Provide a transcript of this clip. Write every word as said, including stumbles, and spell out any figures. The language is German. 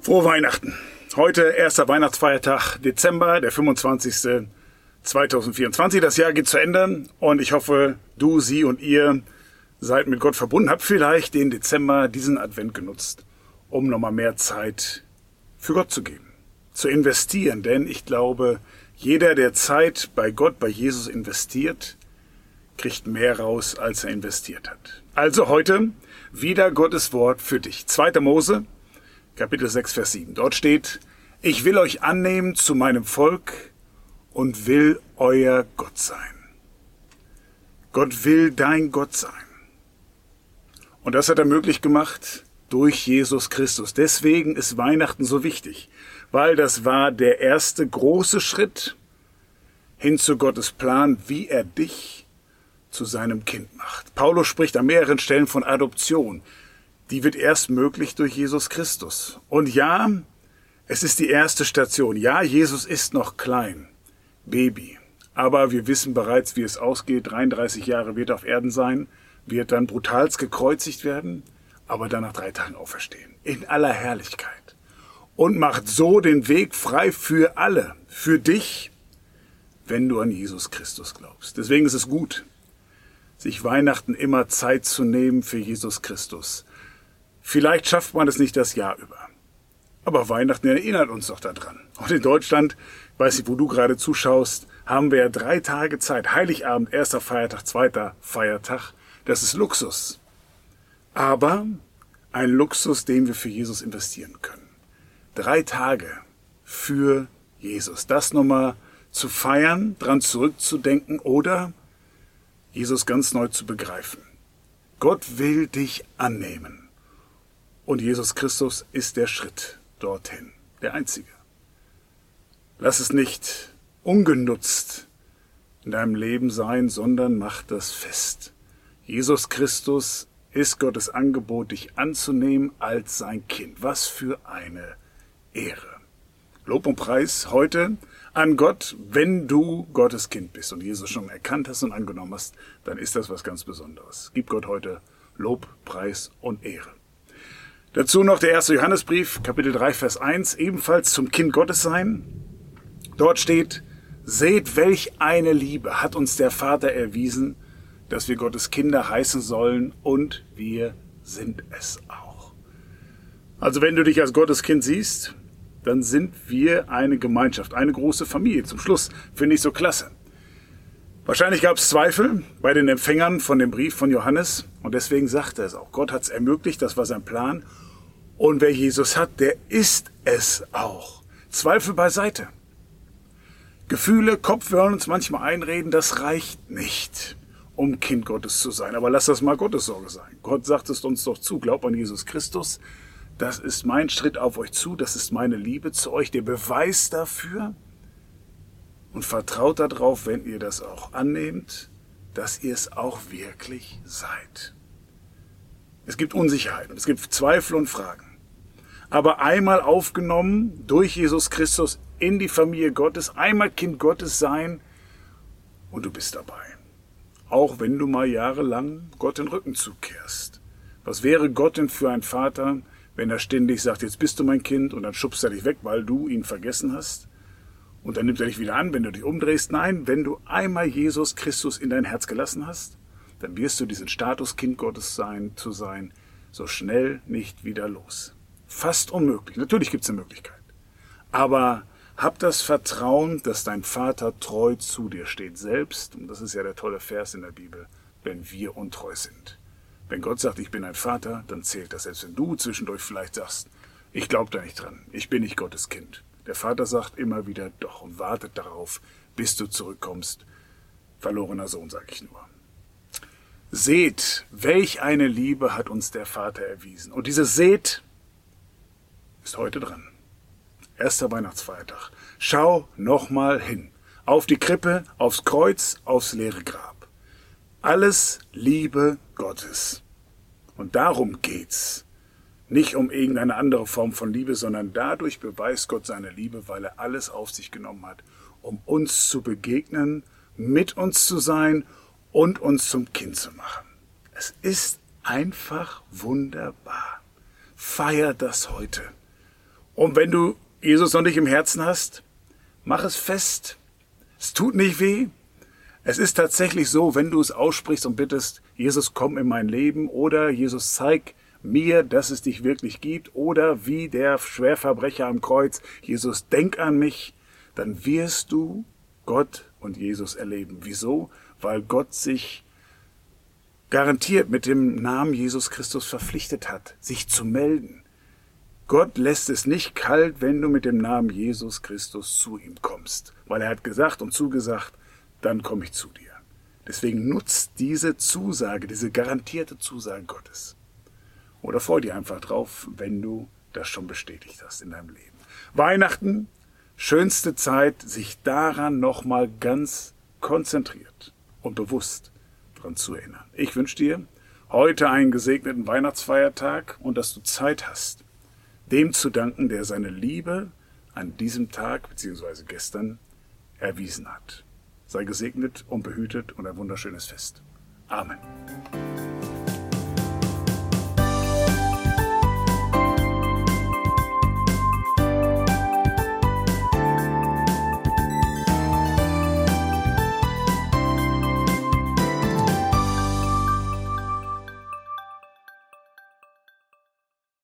Frohe Weihnachten. Heute erster Weihnachtsfeiertag, Dezember, der fünfundzwanzigste zweitausendvierundzwanzig. Das Jahr geht zu Ende und ich hoffe, du, sie und ihr seid mit Gott verbunden. Habt vielleicht den Dezember, diesen Advent genutzt, um nochmal mehr Zeit für Gott zu geben, zu investieren. Denn ich glaube, jeder, der Zeit bei Gott, bei Jesus investiert, kriegt mehr raus, als er investiert hat. Also heute wieder Gottes Wort für dich. zweiter Mose, Kapitel sechs, Vers sieben. Dort steht: Ich will euch annehmen zu meinem Volk und will euer Gott sein. Gott will dein Gott sein. Und das hat er möglich gemacht durch Jesus Christus. Deswegen ist Weihnachten so wichtig, weil das war der erste große Schritt hin zu Gottes Plan, wie er dich zu seinem Kind macht. Paulus spricht an mehreren Stellen von Adoption. Die wird erst möglich durch Jesus Christus. Und ja, es ist die erste Station. Ja, Jesus ist noch klein, Baby. Aber wir wissen bereits, wie es ausgeht. dreiunddreißig Jahre wird er auf Erden sein, wird dann brutalst gekreuzigt werden, aber dann nach drei Tagen auferstehen. In aller Herrlichkeit. Und macht so den Weg frei für alle, für dich, wenn du an Jesus Christus glaubst. Deswegen ist es gut, sich Weihnachten immer Zeit zu nehmen für Jesus Christus. Vielleicht schafft man es nicht das Jahr über. Aber Weihnachten erinnert uns doch daran. Und in Deutschland, weiß ich, wo du gerade zuschaust, haben wir ja drei Tage Zeit. Heiligabend, erster Feiertag, zweiter Feiertag. Das ist Luxus. Aber ein Luxus, den wir für Jesus investieren können. Drei Tage für Jesus. Das nochmal zu feiern, dran zurückzudenken oder Jesus ganz neu zu begreifen. Gott will dich annehmen. Und Jesus Christus ist der Schritt dorthin, der einzige. Lass es nicht ungenutzt in deinem Leben sein, sondern mach das fest. Jesus Christus ist Gottes Angebot, dich anzunehmen als sein Kind. Was für eine Ehre. Lob und Preis heute an Gott, wenn du Gottes Kind bist und Jesus schon erkannt hast und angenommen hast, dann ist das was ganz Besonderes. Gib Gott heute Lob, Preis und Ehre. Dazu noch der erste Johannesbrief, Kapitel drei, Vers eins, ebenfalls zum Kind Gottes sein. Dort steht: Seht, welch eine Liebe hat uns der Vater erwiesen, dass wir Gottes Kinder heißen sollen, und wir sind es auch. Also wenn du dich als Gottes Kind siehst, dann sind wir eine Gemeinschaft, eine große Familie. Zum Schluss finde ich so klasse. Wahrscheinlich gab es Zweifel bei den Empfängern von dem Brief von Johannes und deswegen sagt er es auch. Gott hat es ermöglicht, das war sein Plan. Und wer Jesus hat, der ist es auch. Zweifel beiseite. Gefühle, Kopf, wir wollen uns manchmal einreden, das reicht nicht, um Kind Gottes zu sein. Aber lass das mal Gottes Sorge sein. Gott sagt es uns doch zu, glaub an Jesus Christus. Das ist mein Schritt auf euch zu, das ist meine Liebe zu euch, der Beweis dafür. Und vertraut darauf, wenn ihr das auch annehmt, dass ihr es auch wirklich seid. Es gibt Unsicherheiten, es gibt Zweifel und Fragen. Aber einmal aufgenommen durch Jesus Christus in die Familie Gottes, einmal Kind Gottes sein und du bist dabei. Auch wenn du mal jahrelang Gott den Rücken zukehrst. Was wäre Gott denn für ein Vater, wenn er ständig sagt, jetzt bist du mein Kind und dann schubst er dich weg, weil du ihn vergessen hast? Und dann nimmt er dich wieder an, wenn du dich umdrehst. Nein, wenn du einmal Jesus Christus in dein Herz gelassen hast, dann wirst du diesen Status, Kind Gottes sein, zu sein, so schnell nicht wieder los. Fast unmöglich. Natürlich gibt es eine Möglichkeit. Aber hab das Vertrauen, dass dein Vater treu zu dir steht. Selbst, und das ist ja der tolle Vers in der Bibel, wenn wir untreu sind. Wenn Gott sagt, ich bin ein Vater, dann zählt das. Selbst wenn du zwischendurch vielleicht sagst, ich glaube da nicht dran, ich bin nicht Gottes Kind. Der Vater sagt immer wieder doch und wartet darauf, bis du zurückkommst. Verlorener Sohn, sage ich nur. Seht, welch eine Liebe hat uns der Vater erwiesen. Und diese Seht ist heute dran. Erster Weihnachtsfeiertag. Schau nochmal hin. Auf die Krippe, aufs Kreuz, aufs leere Grab. Alles Liebe Gottes. Und darum geht's. Nicht um irgendeine andere Form von Liebe, sondern dadurch beweist Gott seine Liebe, weil er alles auf sich genommen hat, um uns zu begegnen, mit uns zu sein und uns zum Kind zu machen. Es ist einfach wunderbar. Feier das heute. Und wenn du Jesus noch nicht im Herzen hast, mach es fest. Es tut nicht weh. Es ist tatsächlich so, wenn du es aussprichst und bittest, Jesus, komm in mein Leben, oder Jesus, zeig mir, dass es dich wirklich gibt, oder wie der Schwerverbrecher am Kreuz, Jesus, denk an mich, dann wirst du Gott und Jesus erleben. Wieso? Weil Gott sich garantiert mit dem Namen Jesus Christus verpflichtet hat, sich zu melden. Gott lässt es nicht kalt, wenn du mit dem Namen Jesus Christus zu ihm kommst, weil er hat gesagt und zugesagt, dann komme ich zu dir. Deswegen nutzt diese Zusage, diese garantierte Zusage Gottes. Oder freu dich einfach drauf, wenn du das schon bestätigt hast in deinem Leben. Weihnachten, schönste Zeit, sich daran nochmal ganz konzentriert und bewusst dran zu erinnern. Ich wünsche dir heute einen gesegneten Weihnachtsfeiertag und dass du Zeit hast, dem zu danken, der seine Liebe an diesem Tag bzw. gestern erwiesen hat. Sei gesegnet und behütet und ein wunderschönes Fest. Amen.